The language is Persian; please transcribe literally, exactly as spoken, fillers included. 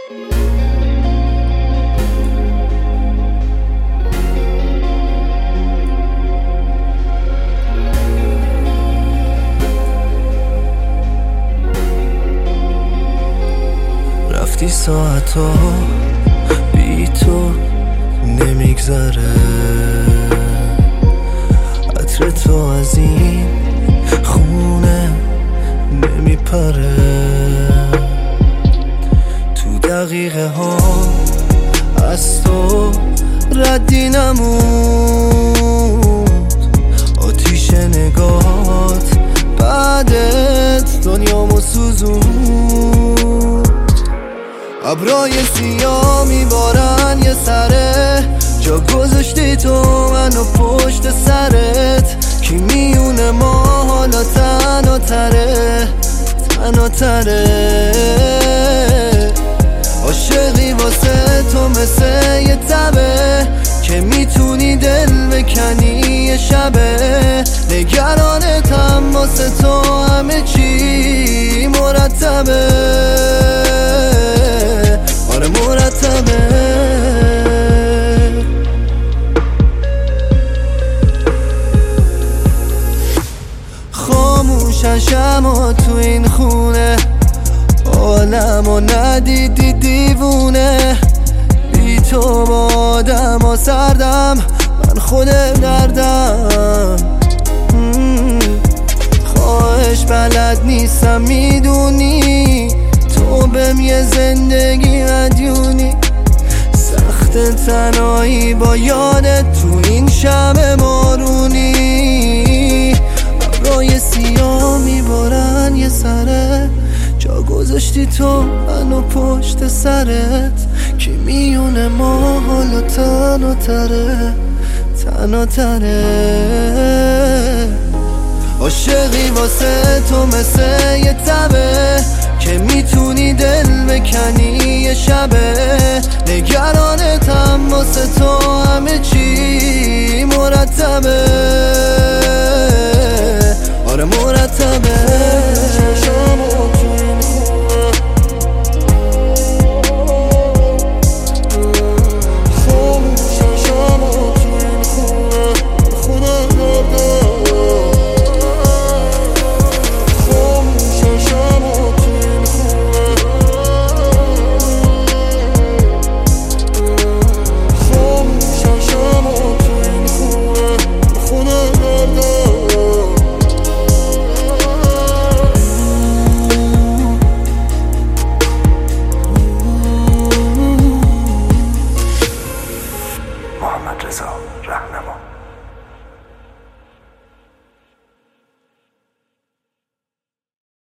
رفتی ساعتا بی تو نمیگذره، عطر تو از این خونه نمیپره. تو دقیقه ها از تو ردی نموند، آتیش نگات بعدت دنیامو سوزوند. ابرای سیاه میبارن یه سره، جا گذاشتی تو منو پشت سرت. کی میونه ما حالا تنها تره تنها تره. عاشقی واسه تو مثل یه تبه که میتونی دل بکنی یه شبه. نگرانتم واسه تو همه چی مرتبه، آره مرتبه. خاموشن شما تو این خونه، عالمو ندیدی دیوونه. بی تو با آدم ها سردم، من خودم دردم. خواهش بلد نیستم میدونی، تو بهم یه زندگی مدیونی. سخت تنهایی با یادت تو این شب بارونی. ابرای سیاه میبارن یه سره، جا گذاشتی تو منو پشت سرت. کی میونه ما حالا تنها تره تنها تره. عاشقی واسه تو مثل یه تبه که میتونی دل بکنی یه شبه. نگرانتم واسه تو همه چی مرتبه، آره مرتبه. محمد رضا رهنما.